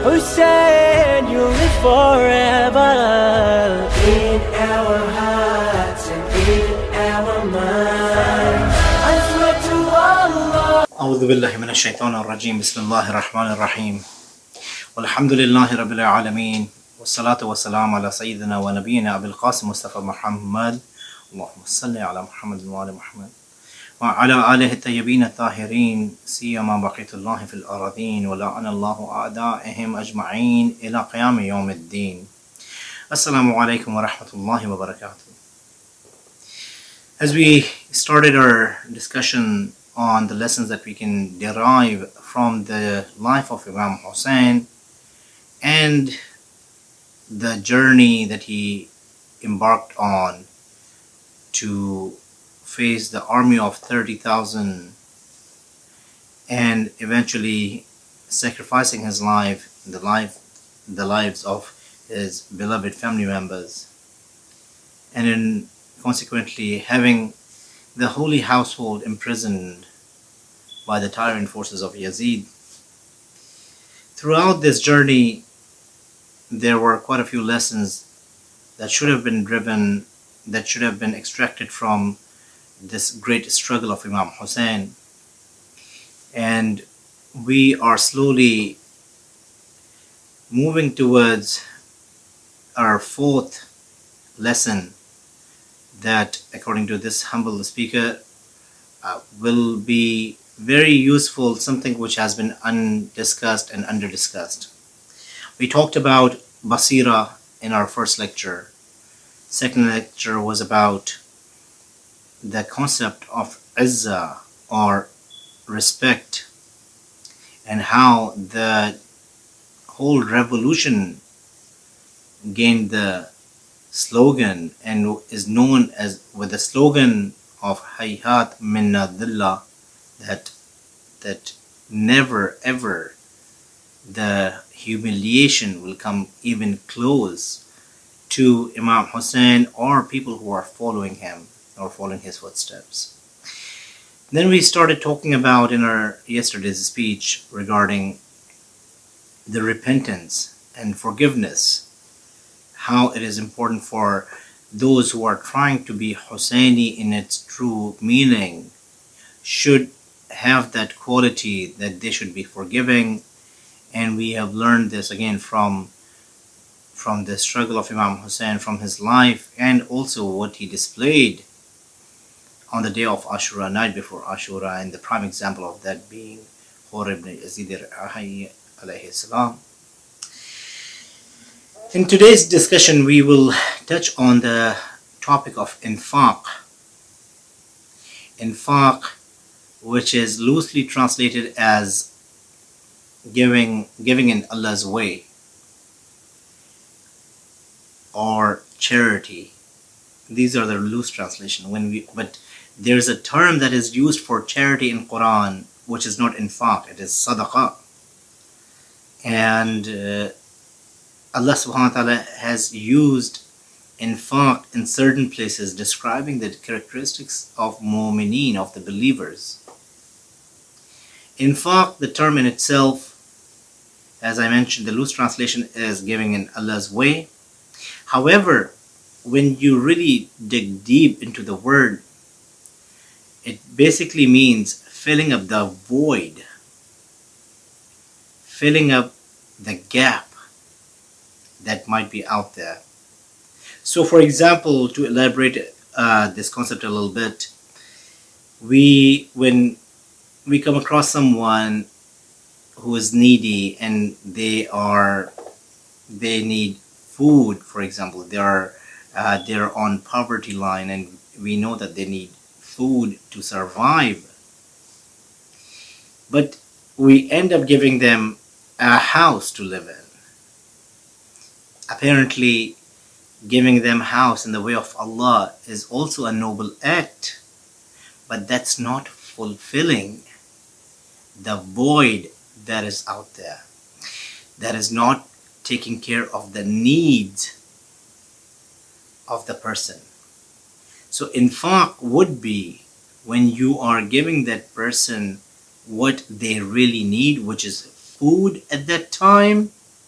Hussein, you live forever in our hearts and in our minds. I swear to Allah. أعوذ بالله من الشيطان الرجيم. بسم الله الرحمن الرحيم. والحمد لله رب العالمين. والصلاة والسلام على سيدنا ونبينا أبي القاسم مصطفى محمد. اللهم صل على محمد وعلى محمد وعلى آله الطيبين الطاهرين سيما بقية الله في الأراضين ولعن الله أعدائهم أجمعين إلى قيام يوم الدين. Assalamu alaikum wa rahmatullahi wa barakatuh. As we started our discussion on the lessons that we can derive from the life of Imam Hussein and the journey that he embarked on to face the army of 30,000 and eventually sacrificing his life, the lives of his beloved family members, and in consequently having the holy household imprisoned by the tyrant forces of Yazid. Throughout this journey, there were quite a few lessons that should have been extracted from this great struggle of Imam Hussein. And we are slowly moving towards our fourth lesson that, according to this humble speaker, will be very useful, something which has been undiscussed and under-discussed. We talked about Basira in our first lecture. Second lecture was about the concept of Izzah or respect, and how the whole revolution gained the slogan and is known as with the slogan of Hayhat Minna Dhillah, that never ever the humiliation will come even close to Imam Hussein or people who are following him or following his footsteps. Then we started talking about in our yesterday's speech regarding the repentance and forgiveness, how it is important for those who are trying to be Husseini in its true meaning should have that quality that they should be forgiving. And we have learned this again from the struggle of Imam Hussein, from his life, and also what he displayed on the day of Ashura, night before Ashura, and the prime example of that being Hur ibn Yazid alayhi salam. In today's discussion, we will touch on the topic of infaq. Infaq, which is loosely translated as giving in Allah's way or charity. These are the loose translation. But there's a term that is used for charity in Quran, which is not infaq, it is sadaqah. And Allah subhanahu wa ta'ala has used infaq in certain places, describing the characteristics of mu'mineen, of the believers. Infaq, the term in itself, as I mentioned, the loose translation is giving in Allah's way. However, when you really dig deep into the word, it basically means filling up the void, filling up the gap that might be out there. So, for example, to elaborate this concept a little bit, when we come across someone who is needy and they need food, for example, they're on poverty line, and we know that they need food to survive, but we end up giving them a house to live in. Apparently, giving them a house in the way of Allah is also a noble act, but that's not fulfilling the void that is out there. That is not taking care of the needs of the person. So infaq would be when you are giving that person what they really need, which is food at that time,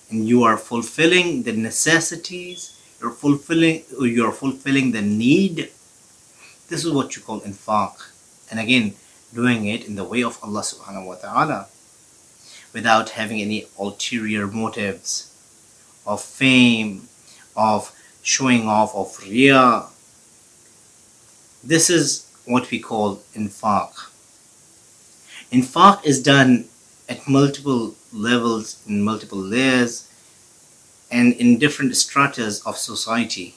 and you are fulfilling the necessities, you're fulfilling the need. This is what you call infaq. And again, doing it in the way of Allah subhanahu wa ta'ala, without having any ulterior motives of fame, of showing off, of riyah. This is what we call infaq. Infaq is done at multiple levels, in multiple layers, and in different stratas of society.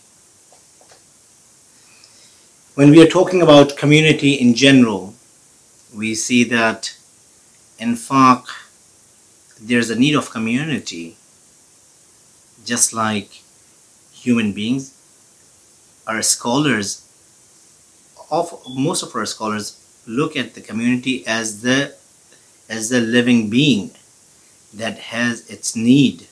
When we are talking about community in general, we see that infaq, there's a need of community. Just like human beings, our scholars, most of our scholars look at the community as the living being that has its need.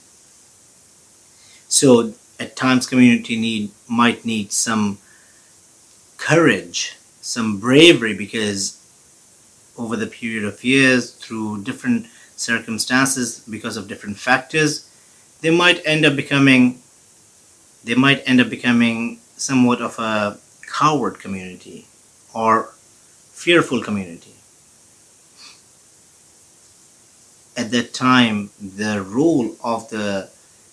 So at times community might need some courage, some bravery, because over the period of years, through different circumstances, because of different factors, they might end up becoming somewhat of a coward community or fearful community. At that time, the role of the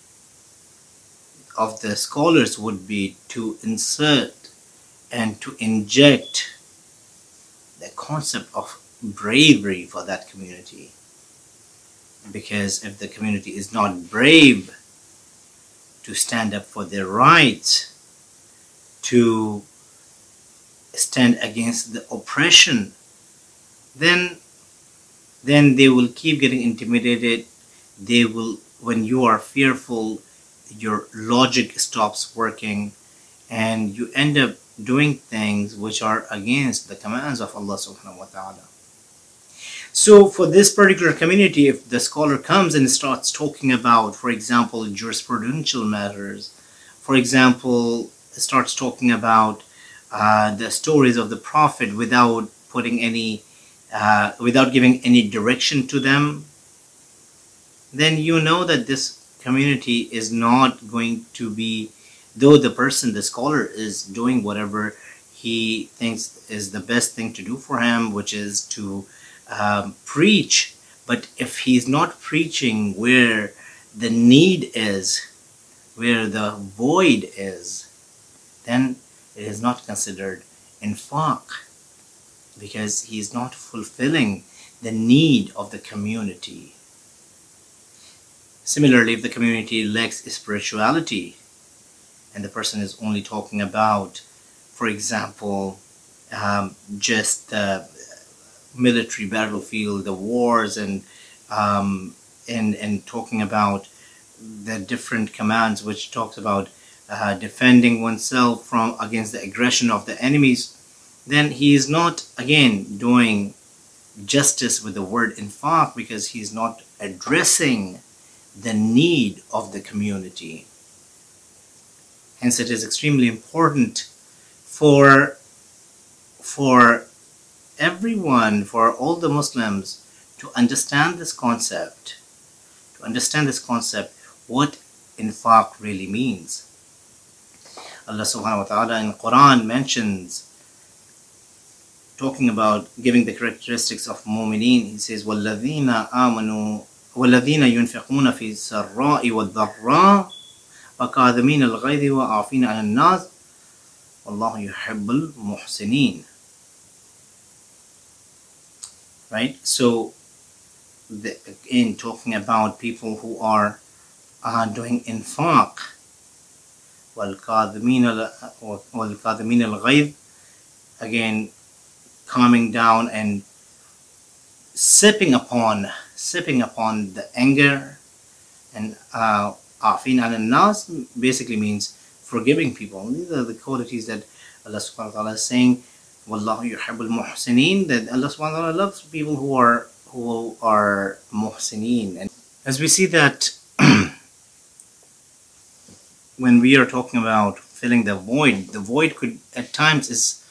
scholars would be to insert and to inject the concept of bravery for that community. Because if the community is not brave to stand up for their rights, to stand against the oppression, then they will keep getting intimidated. When you are fearful, your logic stops working, and you end up doing things which are against the commands of Allah subhanahu wa ta'ala. So for this particular community, if the scholar comes and starts talking about, for example, jurisprudential matters, for example, starts talking about the stories of the Prophet without giving any direction to them, then you know that this community is not going to be, though the scholar is doing whatever he thinks is the best thing to do for him, which is to preach, but if he's not preaching where the need is, where the void is, then it is not considered infaq, because he is not fulfilling the need of the community. Similarly, if the community lacks spirituality and the person is only talking about, for example, just the military battlefield, the wars, and talking about the different commands which talks about defending oneself against the aggression of the enemies, then he is not again doing justice with the word infaq, because he is not addressing the need of the community. Hence, it is extremely important for everyone, for all the Muslims, to understand this concept, what infaq really means. Allah subhanahu wa ta'ala in Quran mentions, talking about giving the characteristics of mu'mineen, he says, وَالَّذِينَ آمَنُوا وَالَّذِينَ يُنْفِقُونَ فِي السَّرَّاءِ وَالضَّرَّاءِ وَكَاظِمِينَ الْغَيْظِ وَعَافِينَ عَنِ النَّاسِ وَاللَّهُ يُحِبُّ الْمُحْسِنِينَ. Right? So, in talking about people who are doing infaq, وَالْكَاظِمِينَ الْغَيْظِ, again, calming down and sipping upon the anger, and عَافِينَ عَنِ النَّاسِ basically means forgiving people. These are the qualities that Allah subhanahu wa ta'ala is saying, وَاللَّهُ يُحِبُّ الْمُحْسِنِينَ, that Allah subhanahu wa ta'ala loves people who are muhsineen. And as we see that when we are talking about filling the void could at times is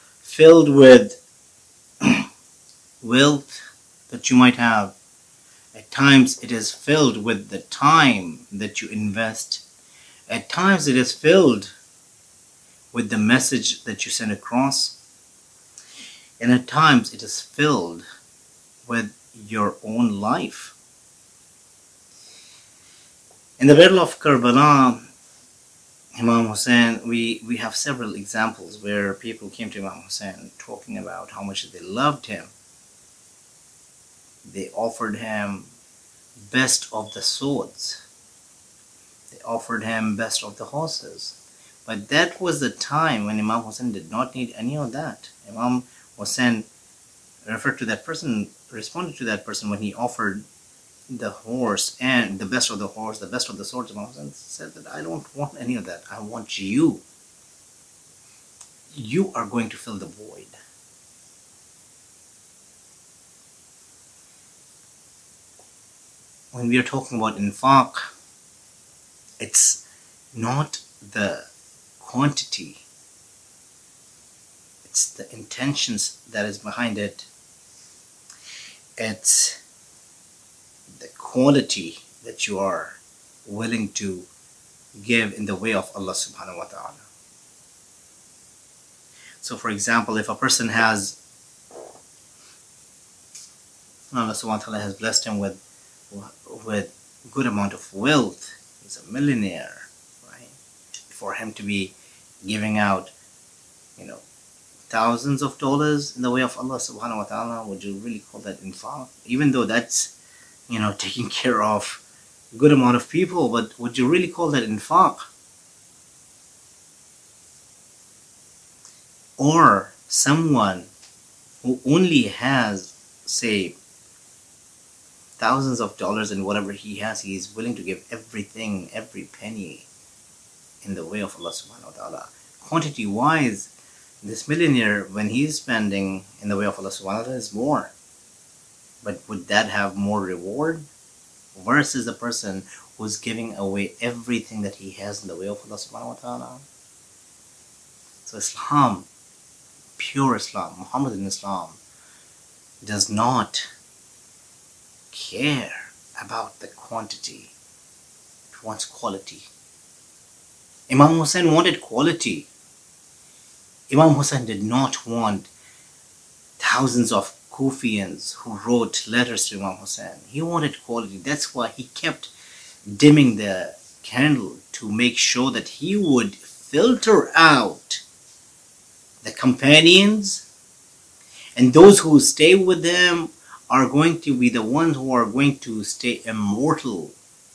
filled with wealth that you might have. At times it is filled with the time that you invest. At times it is filled with the message that you send across. And at times it is filled with your own life. In the Battle of Karbala, Imam Hussein, we have several examples where people came to Imam Hussein talking about how much they loved him. They offered him best of the swords. They offered him best of the horses. But that was the time when Imam Hussein did not need any of that. Imam Hussein referred to that person, responded to that person when he offered the horse and the best of the horse, the best of the swords. Imam Hussein said that I don't want any of that. I want you. You are going to fill the void. When we are talking about infaq, it's not the quantity, it's the intentions that is behind it. It's the quality that you are willing to give in the way of Allah subhanahu wa ta'ala. So for example, if a person has, Allah subhanahu wa ta'ala has blessed him with good amount of wealth, he's a millionaire, right? For him to be giving out, thousands of dollars in the way of Allah subhanahu wa ta'ala, would you really call that infaq? Even though that's, taking care of a good amount of people, but would you really call that infaq? Or someone who only has, say, thousands of dollars in whatever he has, he is willing to give everything, every penny in the way of Allah subhanahu wa ta'ala. Quantity wise, this millionaire, when he is spending in the way of Allah subhanahu wa ta'ala, is more. But would that have more reward? Versus the person who's giving away everything that he has in the way of Allah subhanahu wa ta'ala. So Islam, pure Islam, Muhammadan Islam, does not care about the quantity. It wants quality. Imam Hussein wanted quality. Imam Hussein did not want thousands of Kufians who wrote letters to Imam Hussein. He wanted quality. That's why he kept dimming the candle to make sure that he would filter out the companions, and those who stay with them are going to be the ones who are going to stay immortal.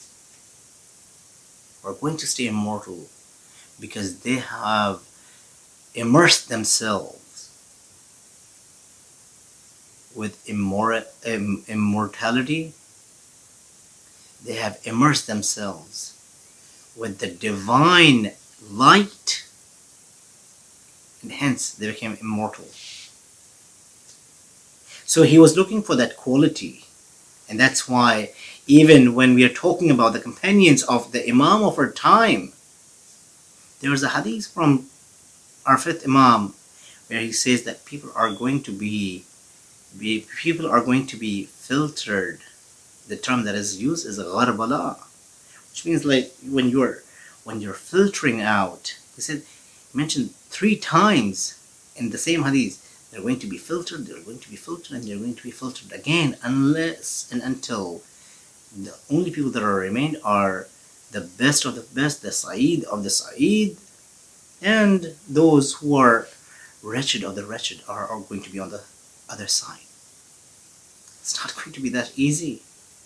Are going to stay immortal because they have immersed themselves with immortality. They have immersed themselves with the divine light, and hence they became immortal. So he was looking for that quality, and that's why even when we are talking about the companions of the Imam of our time, there is a hadith from our fifth Imam where he says that people are going to be filtered. The term that is used is gharbala, which means like when you're filtering out. He mentioned 3 times in the same hadith, they're going to be filtered, they're going to be filtered, and they're going to be filtered again, unless and until the only people that are remained are the best of the best, the Sa'id of the Sa'id, and those who are wretched of the wretched are going to be on the other side. It's not going to be that easy.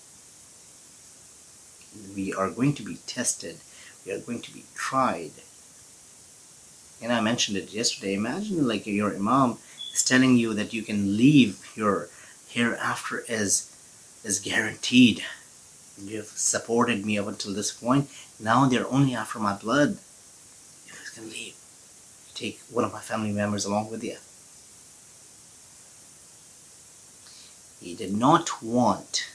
We are going to be tested. We are going to be tried. And I mentioned it yesterday. Imagine like your Imam is telling you that you can leave your hereafter as guaranteed. You have supported me up until this point. Now they're only after my blood. You guys can leave. Take one of my family members along with you. He did not want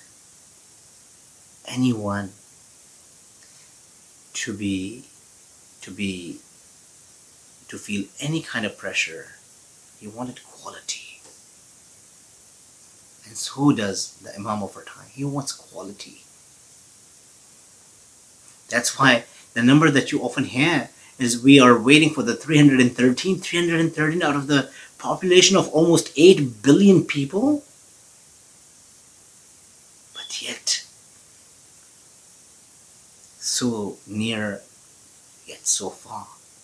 anyone to feel any kind of pressure. He wanted quality. And so does the Imam of our time. He wants quality. That's why the number that you often hear is we are waiting for the 313 out of the population of almost 8 billion people. But yet, so near, yet so far.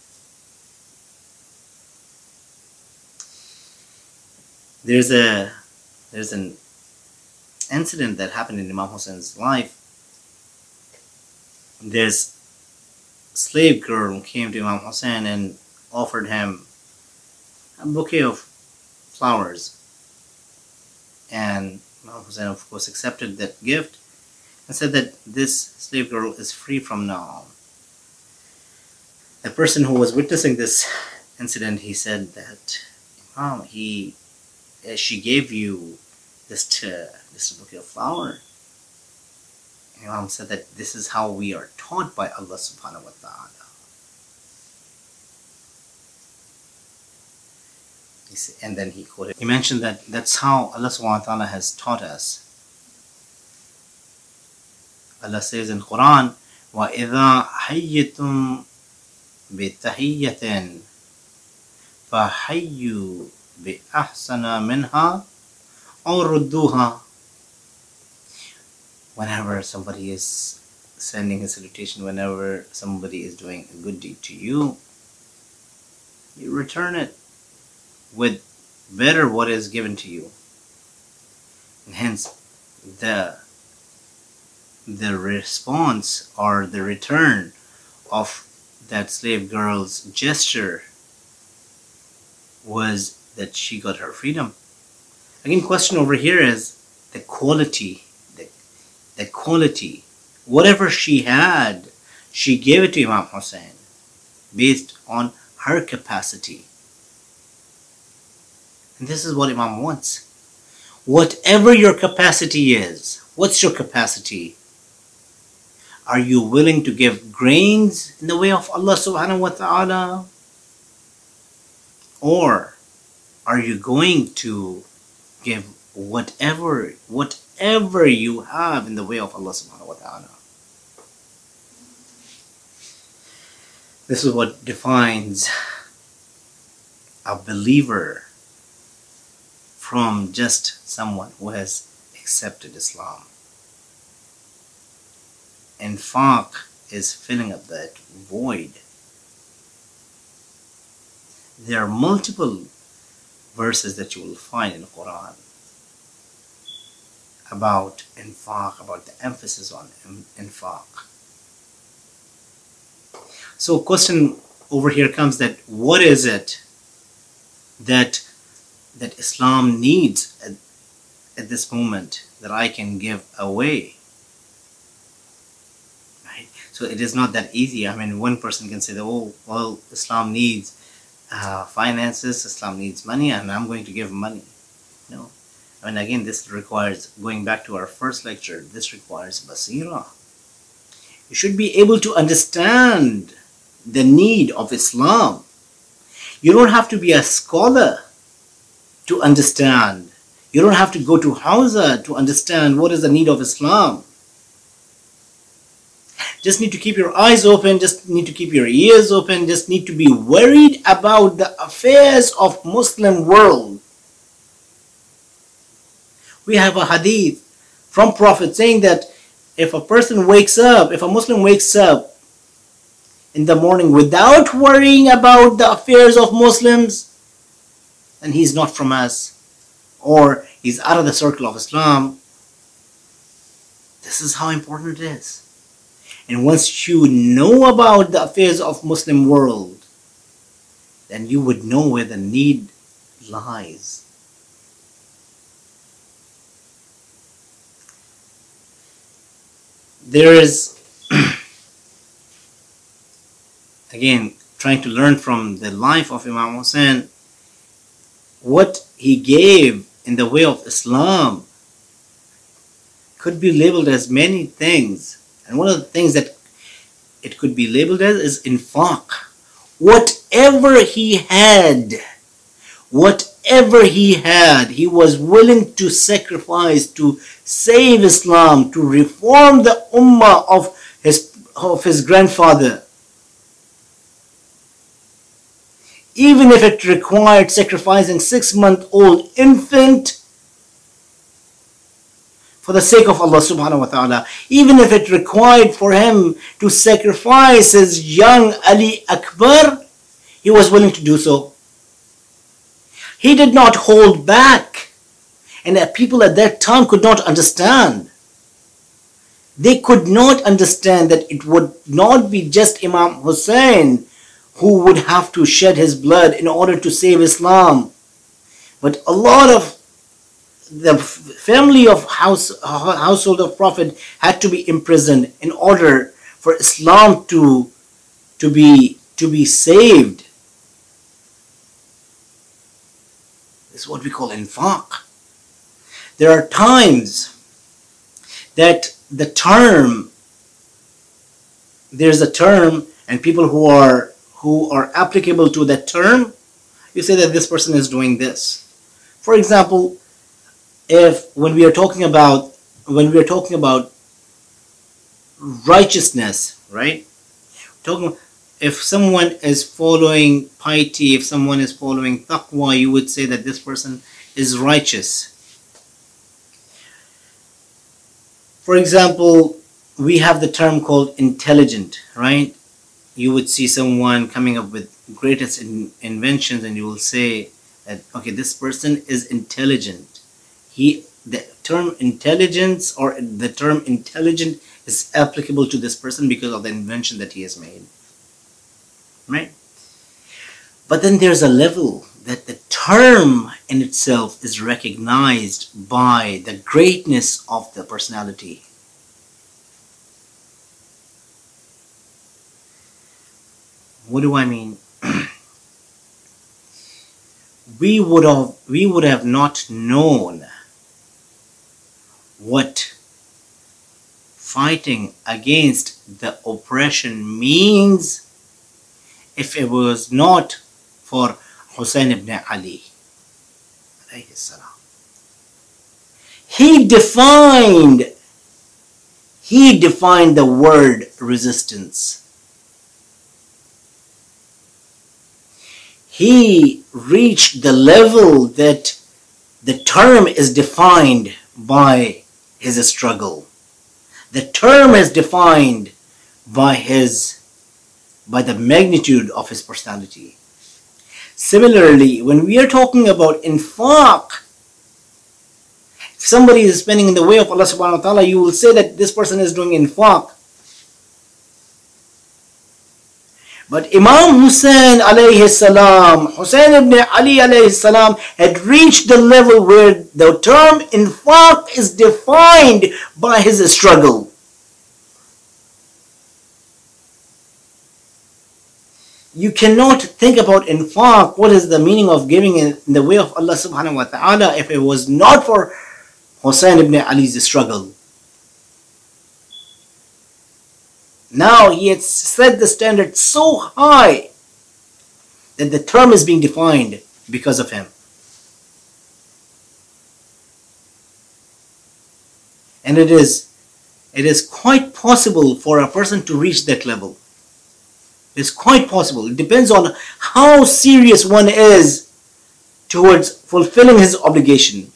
There's an incident that happened in Imam Hussein's life. This slave girl came to Imam Hussein and offered him a bouquet of flowers. And Imam Hussein, of course, accepted that gift and said that this slave girl is free from now. The person who was witnessing this incident, he said that Imam, she gave you this bouquet of flowers. Imam said that this is how we are taught by Allah subhanahu wa ta'ala. And then he mentioned that that's how Allah subhanahu wa ta'ala has taught us. Allah says in Quran, وَإِذَا حَيِّتُمْ بِتَحِيَّةٍ فَحَيُّوا بِأَحْسَنَ مِنْهَا أَوْ رُدُّوهَا. Whenever somebody is sending a salutation, whenever somebody is doing a good deed to you, you return it with better what is given to you. And hence, the response or the return of that slave girl's gesture was that she got her freedom. Again, question over here is the quality. The quality, whatever she had, she gave it to Imam Hussein based on her capacity. And this is what Imam wants. Whatever your capacity is, what's your capacity? Are you willing to give grains in the way of Allah subhanahu wa ta'ala? Or are you going to give whatever you have in the way of Allah subhanahu wa ta'ala? This is what defines a believer from just someone who has accepted Islam. Infaq is filling up that void. There are multiple verses that you will find in the Quran about infaq, about the emphasis on infaq. So question over here comes that what is it that Islam needs at this moment that I can give away? Right? So it is not that easy. I mean, one person can say that, oh, well, Islam needs finances, Islam needs money, and I'm going to give money. No. I mean, again, this requires, going back to our first lecture, this requires basira. You should be able to understand the need of Islam. You don't have to be a scholar to understand. You don't have to go to Hausa to understand what is the need of Islam. Just need to keep your eyes open, just need to keep your ears open, just need to be worried about the affairs of Muslim world. We have a hadith from Prophet saying that if a person wakes up, if a Muslim wakes up in the morning without worrying about the affairs of Muslims, then he's not from us, or he's out of the circle of Islam. This is how important it is. And once you know about the affairs of Muslim world, then you would know where the need lies. There is, again, trying to learn from the life of Imam Hussein, what he gave in the way of Islam could be labeled as many things. And one of the things that it could be labeled as is infaq. Whatever he had, whatever whatever he had, he was willing to sacrifice to save Islam, to reform the ummah of his grandfather. Even if it required sacrificing 6-month-old infant for the sake of Allah subhanahu wa ta'ala. Even if it required for him to sacrifice his young Ali Akbar, he was willing to do so. He did not hold back. And people at that time could not understand. They could not understand that it would not be just Imam Hussein who would have to shed his blood in order to save Islam, but a lot of the family of household of Prophet had to be imprisoned in order for Islam to be saved. This is what we call infaq. There are times that there's a term, and people who are applicable to that term, you say that this person is doing this. For example, when we are talking about righteousness, right? If someone is following piety, if someone is following taqwa, you would say that this person is righteous. For example, we have the term called intelligent, right? You would see someone coming up with greatest inventions, and you will say that, okay, this person is intelligent. The term intelligence or the term intelligent is applicable to this person because of the invention that he has made, right? But then there's a level that the term in itself is recognized by the greatness of the personality. What do I mean? We would have not known what fighting against the oppression means if it was not for Hussein ibn Ali alayhi salam. He defined the word resistance. He reached the level that the term is defined by his struggle. The term is defined by the magnitude of his personality. Similarly, when we are talking about infaq, if somebody is spending in the way of Allah subhanahu wa ta'ala, you will say that this person is doing infaq. But Imam Hussein alayhi salam, Hussein ibn Ali alayhi salam, had reached the level where the term infaq is defined by his struggle. You cannot think about infaq, what is the meaning of giving in the way of Allah subhanahu wa ta'ala, if it was not for Hussein ibn Ali's struggle. Now he had set the standard so high that the term is being defined because of him. And it is quite possible for a person to reach that level. It's quite possible. It depends on how serious one is towards fulfilling his obligation.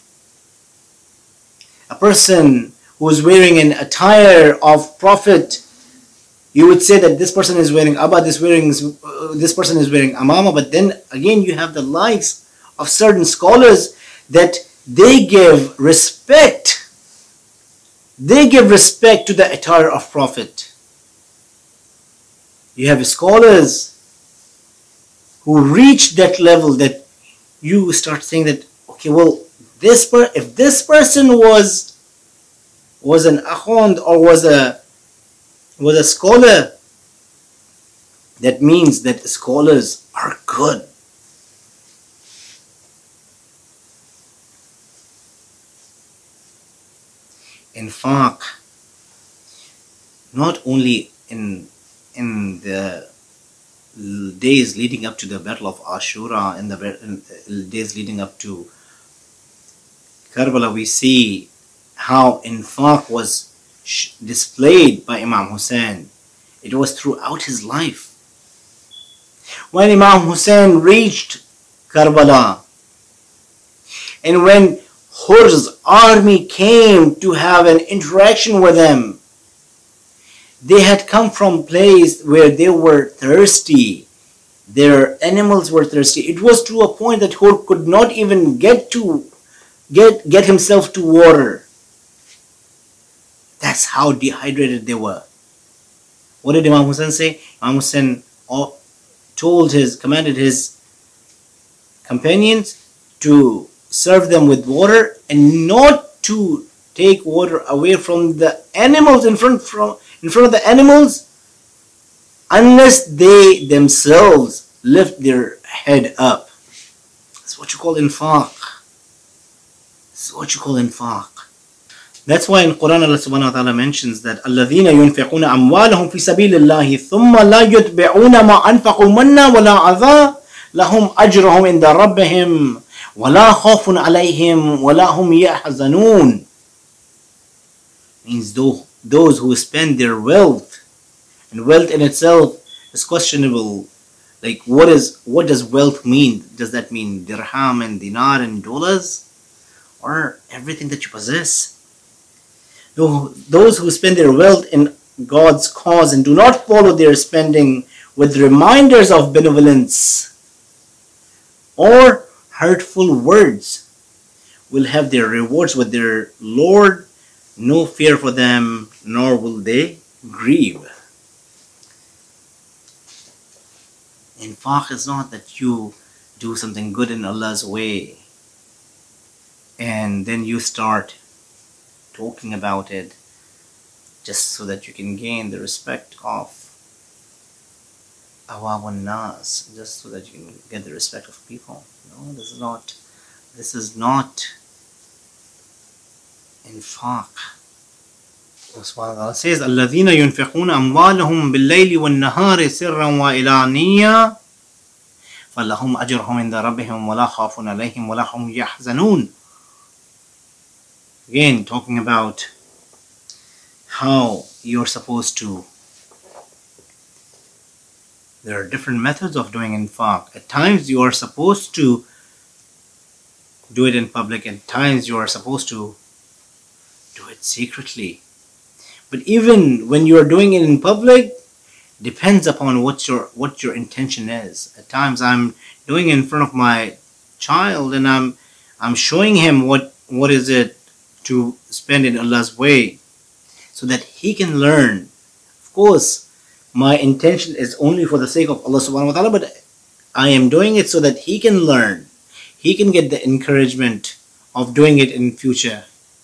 A person who is wearing an attire of Prophet, you would say that this person is wearing abba, this person is wearing amama, but then again you have the likes of certain scholars that they give respect. They give respect to the attire of Prophet. You have scholars who reach that level that you start saying that, okay, well, if this person was an akhond or was a scholar, that means that scholars are good. Infaq, not only in the days leading up to the Battle of Ashura and the days leading up to Karbala, we see how infaq was displayed by Imam Hussein. It was throughout his life. When Imam Hussein reached Karbala, and when Hur's army came to have an interaction with him, they had come from a place where they were thirsty. Their animals were thirsty. It was to a point that Hur could not even get himself to water. That's how dehydrated they were. What did Imam Hussein say? Imam Hussein commanded his companions to serve them with water and not to take water away from the animals in front of the animals unless they themselves lift their head up. That's what you call infaq. That's what you call infaq. That's why in Quran Allah subhanahu wa ta'ala mentions that الَّذِينَ يُنْفِقُونَ أَمْوَالَهُمْ فِي سَبِيلِ اللَّهِ ثُمَّ لَا يُتْبِعُونَ مَا أَنْفَقُوا مَنًّا وَلَا عَذَى لَهُمْ أَجْرُهُمْ عِنْدَ رَبِّهِمْ وَلَا خَوْفٌ عَلَيْهِمْ وَلَا هُمْ يَحْزَنُونَ. Means those who spend their wealth, and wealth in itself is questionable. Like what does wealth mean? Does that mean dirham and dinar and dollars, or everything that you possess? Those who spend their wealth in God's cause and do not follow their spending with reminders of benevolence or hurtful words will have their rewards with their Lord. No fear for them, nor will they grieve. Infaq is not that you do something good in Allah's way and then you start talking about it just so that you can gain the respect of awam nas, just so that you can get the respect of people. No, this is not infaq. Allah subhanahu wa ta'ala says, الَّذِينَ يُنْفِقُونَ أَمْوَالَهُمْ بِاللَّيْلِ وَالنَّهَارِ سِرًّا وَإِلَانِيًّا فَلَهُمْ أَجْرُهُمْ عِنْدَ رَبِّهِمْ وَلَا خَوْفٌ عَلَيْهِمْ وَلَا هُمْ يَحْزَنُونَ. Again, talking about how you're supposed to. There are different methods of doing infaq. At times you are supposed to do it in public. At times you are supposed to do it secretly. But even when you are doing it in public, depends upon what your intention is. At times I'm doing it in front of my child and I'm showing him what is it to spend in Allah's way so that he can learn. Of course, my intention is only for the sake of Allah subhanahu wa ta'ala, but I am doing it so that he can learn. He can get the encouragement of doing it in future.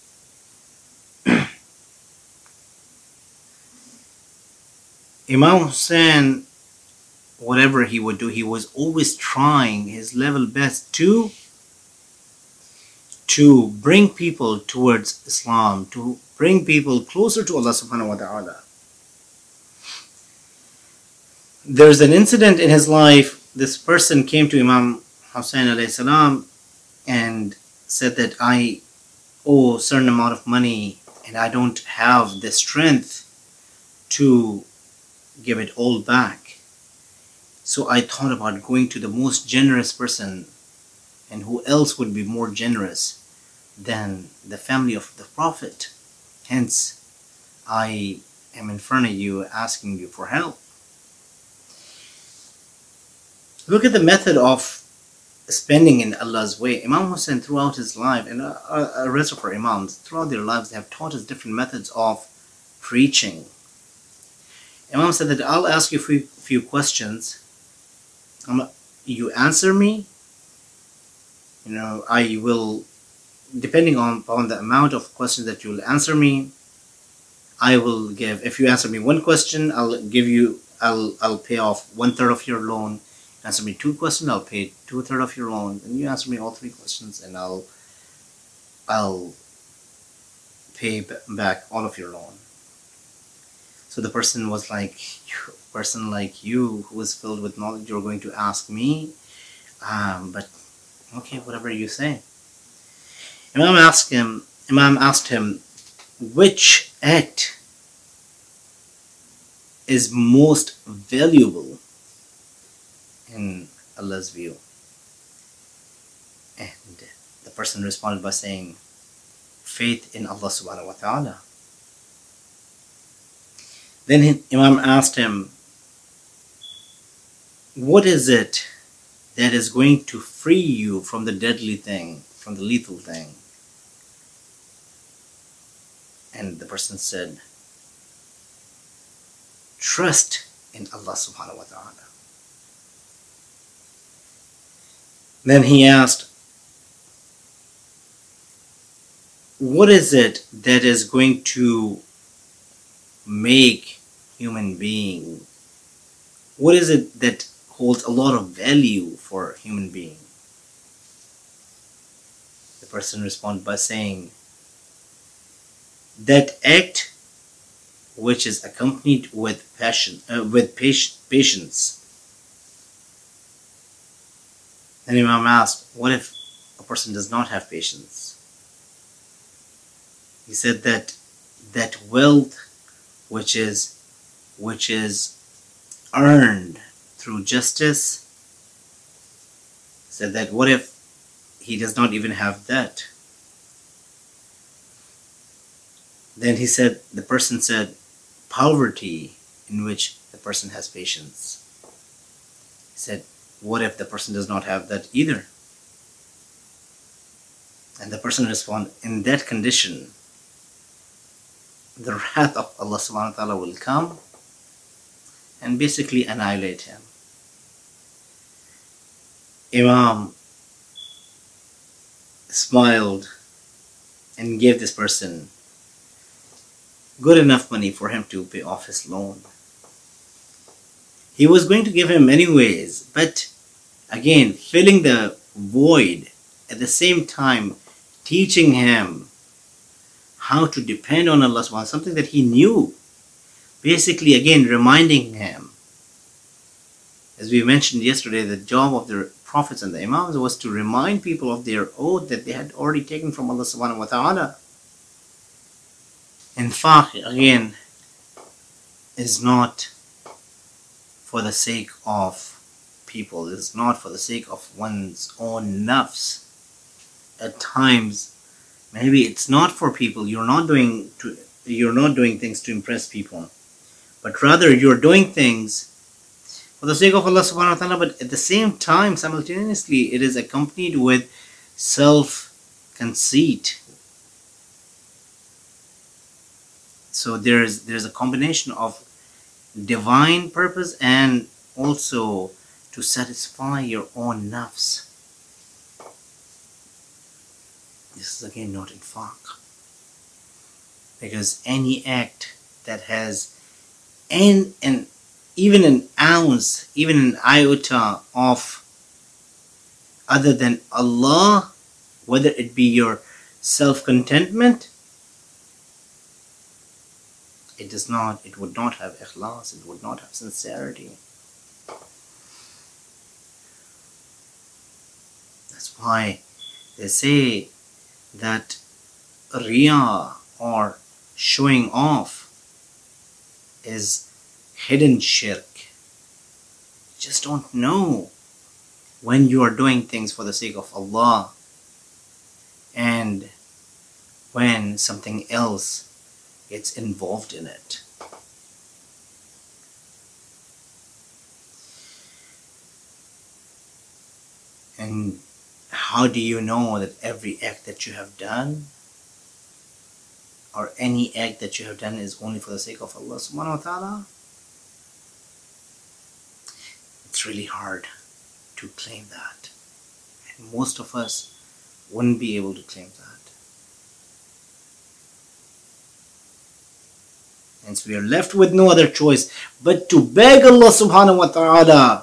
Imam Hussein, whatever he would do, he was always trying his level best to bring people towards Islam, to bring people closer to Allah subhanahu wa ta'ala. There's an incident in his life. This person came to Imam Hussein alayhi salam and said that I owe a certain amount of money and I don't have the strength to give it all back. So I thought about going to the most generous person, and who else would be more generous than the family of the Prophet? Hence, I am in front of you asking you for help. Look at the method of spending in Allah's way. Imam Hussein throughout his life, and the rest of our Imams throughout their lives, they have taught us different methods of preaching. Imam said that I'll ask you a few questions. You answer me. I will, depending upon the amount of questions that you will answer me, I will give. If you answer me one question, I'll pay off 1/3 of your loan. Answer me 2 questions, I'll pay 2/3 of your loan. And you answer me all 3 questions, and I'll pay back all of your loan. So the person was like, person like you who is filled with knowledge, you're going to ask me? But okay, whatever you say. Imam asked him, which act is most valuable in Allah's view? And the person responded by saying, faith in Allah subhanahu wa ta'ala. Then Imam asked him, what is it that is going to free you from the deadly thing, from the lethal thing? And the person said, trust in Allah subhanahu wa ta'ala. Then he asked, what is it that is going to make human being? What is it that holds a lot of value for a human being? The person responded by saying, that act which is accompanied with patience. Then Imam asked, what if a person does not have patience? He said that wealth which is earned through justice, said that what if he does not even have that? Then the person said, poverty in which the person has patience. He said, what if the person does not have that either? And the person responded, in that condition, the wrath of Allah subhanahu wa ta'ala will come and basically annihilate him. Imam smiled and gave this person good enough money for him to pay off his loan. He was going to give him anyways, but again, filling the void, at the same time teaching him how to depend on Allah subhanahu wa ta'ala, something that he knew. Basically, again, reminding him, as we mentioned yesterday, the job of the prophets and the imams was to remind people of their oath that they had already taken from Allah subhanahu wa ta'ala. In fact, again, is not for the sake of people, is not for the sake of one's own nafs. At times, maybe it's not for people. You're not doing things to impress people, but rather you're doing things for the sake of Allah subhanahu wa ta'ala, but at the same time, simultaneously, it is accompanied with self-conceit. So there's a combination of divine purpose and also to satisfy your own nafs. This is again not infaq, because any act that has even an ounce, even an iota of other than Allah, whether it be your self-contentment, it would not have ikhlas, it would not have sincerity. That's why they say that riya, or showing off, is hidden shirk. You just don't know when you are doing things for the sake of Allah and when something else gets involved in it. And how do you know that every act that you have done, or any act that you have done, is only for the sake of Allah subhanahu wa ta'ala? It's really hard to claim that. And most of us wouldn't be able to claim that. And so we are left with no other choice but to beg Allah subhanahu wa ta'ala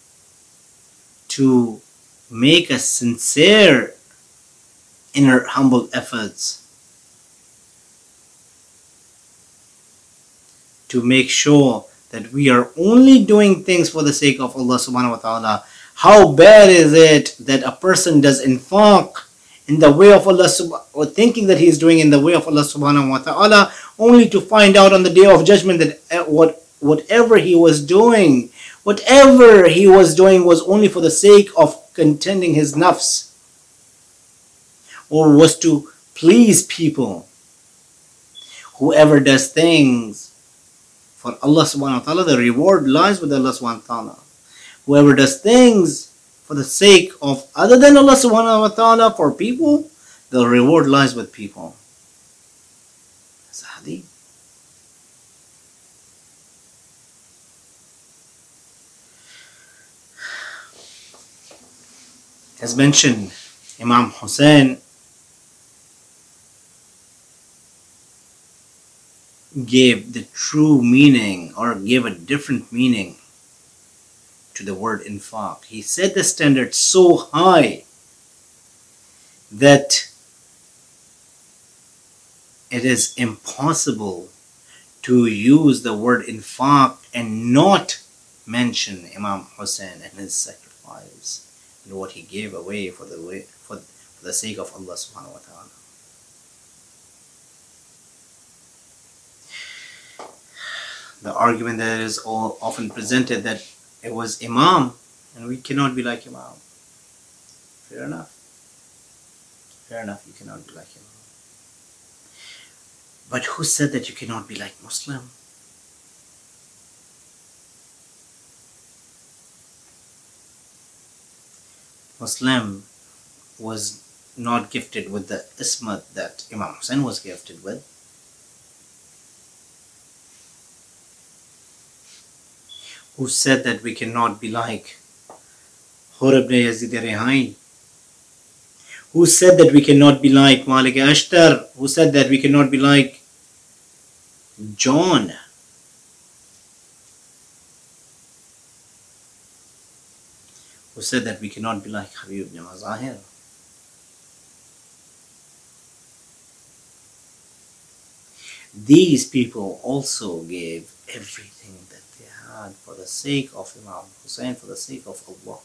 to make us sincere in our humble efforts. to make sure that we are only doing things for the sake of Allah subhanahu wa ta'ala. How bad is it that a person does infaq in the way of Allah, or thinking that he is doing in the way of Allah subhanahu wa ta'ala, only to find out on the day of judgment that whatever he was doing was only for the sake of contending his nafs, or was to please people. Whoever does things for Allah subhanahu wa ta'ala, the reward lies with Allah subhanahu wa ta'ala. Whoever does things for the sake of other than Allah subhanahu wa ta'ala, for people, the reward lies with people. That's a hadith. As mentioned, Imam Hussein gave the true meaning, or gave a different meaning to the word infaq. He set the standard so high that it is impossible to use the word infaq and not mention Imam Hussein and his sacrifice and what he gave away for the sake of Allah subhanahu wa ta'ala. The argument that is often presented that it was Imam and we cannot be like Imam. Fair enough. Fair enough, you cannot be like Imam. But who said that you cannot be like Muslim? Muslim was not gifted with the ismat that Imam Hussein was gifted with. Who said that we cannot be like Hur ibn Yazid Rihain? Who said that we cannot be like Malik Ashtar? Who said that we cannot be like John? Who said that we cannot be like Habib ibn Mazahir? These people also gave everything that they had for the sake of Imam Hussein, for the sake of Allah.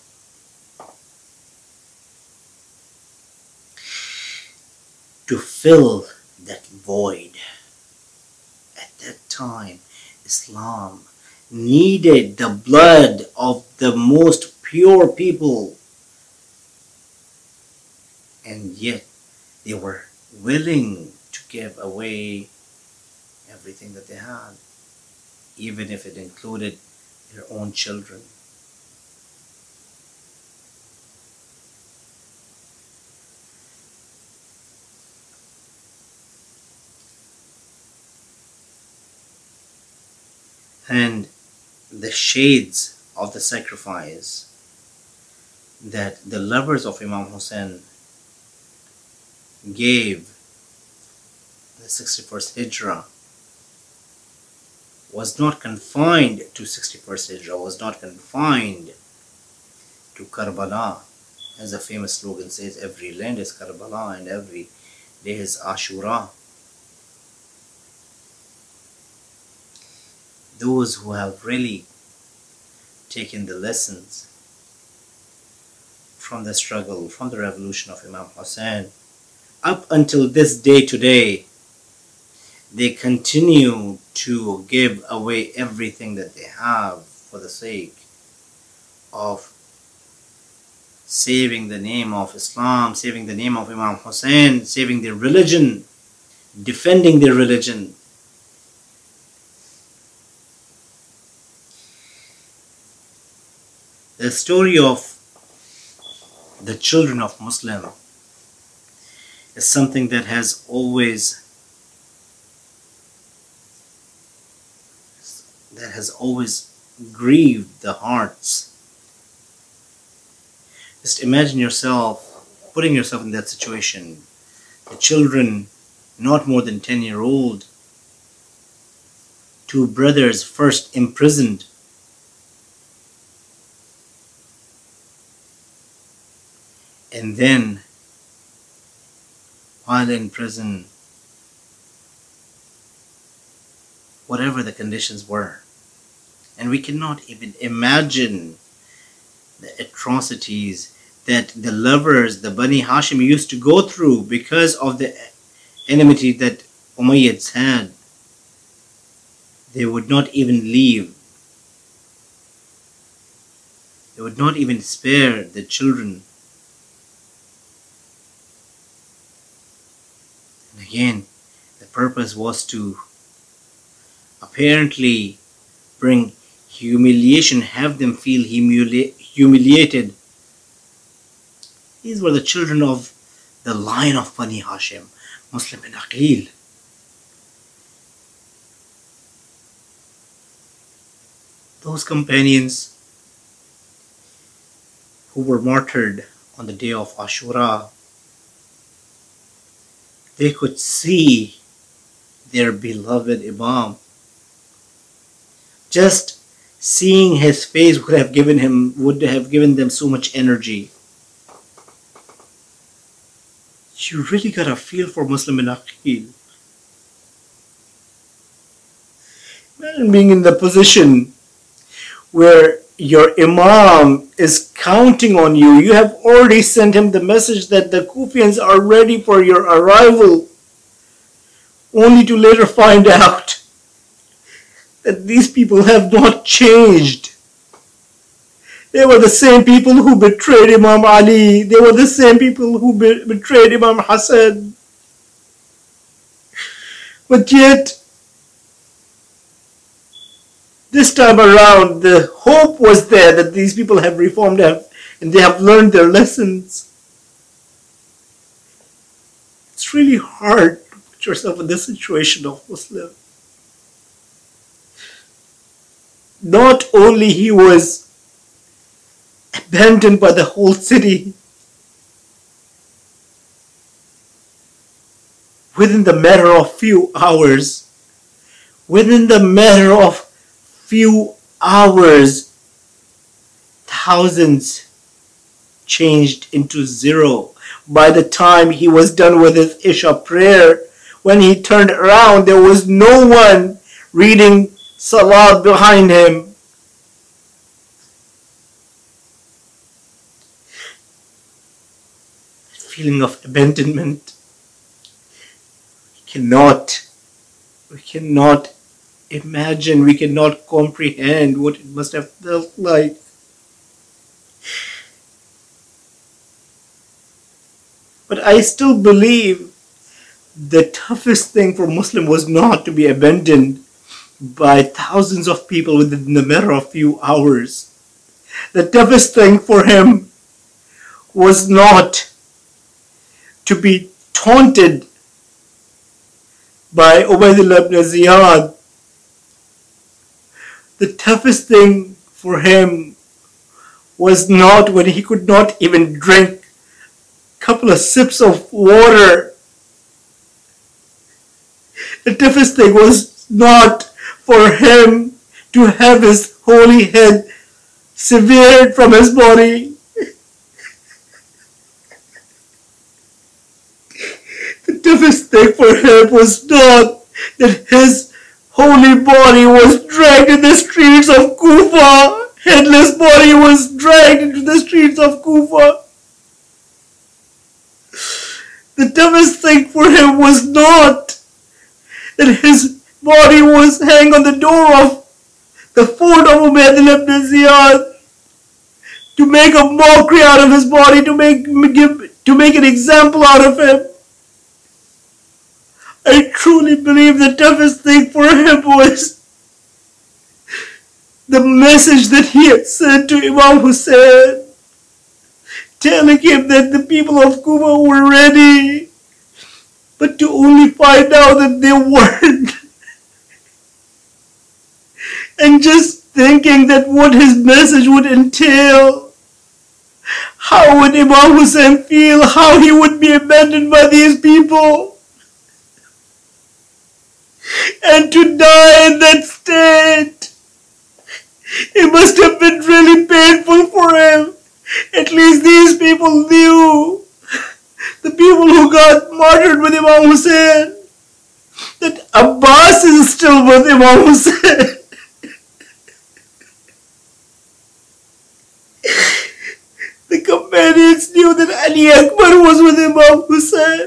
To fill that void. At that time, Islam needed the blood of the most pure people, and yet they were willing to give away everything that they had, even if it included their own children. And the shades of the sacrifice that the lovers of Imam Hussein gave the 61st Hijrah was not confined to 61st Hijrah, was not confined to Karbala. As the famous slogan says, every land is Karbala and every day is Ashura. Those who have really taken the lessons from the struggle, from the revolution of Imam Hussein, up until this day today, they continue to give away everything that they have for the sake of saving the name of Islam, saving the name of Imam Hussein, saving their religion, defending their religion. The story of the children of Muslim is something that has always grieved the hearts. Just imagine yourself, putting yourself in that situation. The children, not more than 10-year-old, two brothers first imprisoned, and then while in prison, whatever the conditions were. And we cannot even imagine the atrocities that the lovers, the Bani Hashim, used to go through because of the enmity that Umayyads had. They would not even leave. They would not even spare the children. And again, the purpose was to apparently bring humiliation, have them feel humiliated. These were the children of the line of Bani Hashim, Muslim bin Aqil. Those companions who were martyred on the day of Ashura, they could see their beloved Imam. Just seeing his face would have given them so much energy. You really got a feel for Muslim bin Aqil. Imagine being in the position where your Imam is counting on you. You have already sent him the message that the Kufians are ready for your arrival, only to later find out that these people have not changed. They were the same people who betrayed Imam Ali. They were the same people who betrayed Imam Hassan. But yet, this time around, the hope was there that these people have reformed and they have learned their lessons. It's really hard to put yourself in this situation of Muslim. Not only he was abandoned by the whole city, within the matter of few hours, thousands changed into zero. By the time he was done with his Isha prayer, when he turned around, there was no one reading Salat behind him. That feeling of abandonment, we cannot imagine, we cannot comprehend what it must have felt like. But I still believe the toughest thing for Muslim was not to be abandoned by thousands of people within the matter of few hours. The toughest thing for him was not to be taunted by Ubaydullah ibn Ziyad. The toughest thing for him was not when he could not even drink a couple of sips of water. The toughest thing was not for him to have his holy head severed from his body. The toughest thing for him was not that his holy body was dragged in the streets of Kufa. Headless body was dragged into the streets of Kufa. The toughest thing for him was not that his body was hanging on the door of the fort of Ubaydullah ibn Ziyad, to make a mockery out of his body, to make an example out of him. I truly believe the toughest thing for him was the message that he had sent to Imam Hussein, telling him that the people of Kufa were ready, but to only find out that they weren't. And just thinking that what his message would entail, how would Imam Hussein feel, how he would be abandoned by these people, and to die in that state. It must have been really painful for him. At least these people knew, the people who got martyred with Imam Hussein, that Abbas is still with Imam Hussein. The companions knew that Ali Akbar was with Imam Hussein.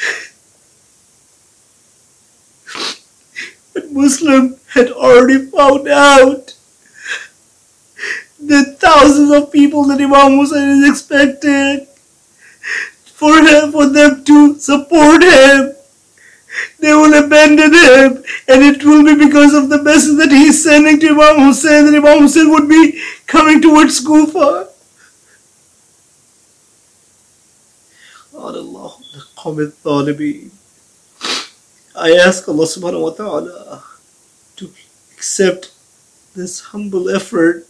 But Muslim had already found out that thousands of people that Imam Hussein is expecting for them to support him. They will abandon him, and it will be because of the message that he is sending to Imam Hussein that Imam Hussein would be coming towards Kufa. I ask Allah subhanahu wa ta'ala to accept this humble effort.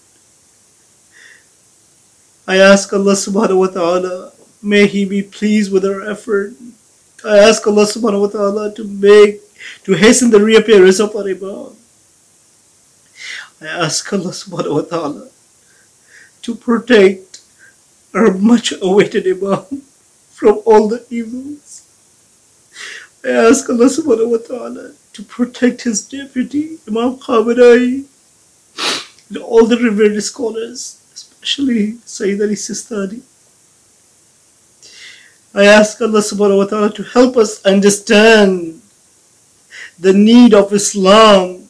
I ask Allah subhanahu wa ta'ala, may He be pleased with our effort. I ask Allah subhanahu wa ta'ala to hasten the reappearance of our Imam. I ask Allah subhanahu wa ta'ala to protect our much awaited Imam from all the evils. I ask Allah subhanahu wa ta'ala to protect his deputy, Imam Khamenei, and all the revered scholars, especially Sayyid Ali Sistani. I ask Allah subhanahu wa ta'ala to help us understand the need of Islam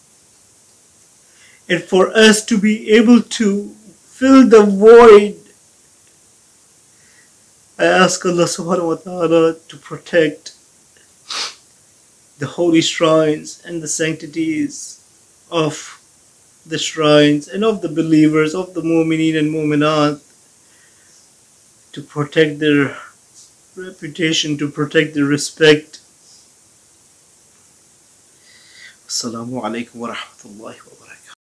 and for us to be able to fill the void. I ask Allah subhanahu wa ta'ala to protect the holy shrines and the sanctities of the shrines and of the believers, of the mu'mineen and mu'minat, to protect their reputation, to protect their respect. Assalamu alaikum wa rahmatullahi wa barakatuh.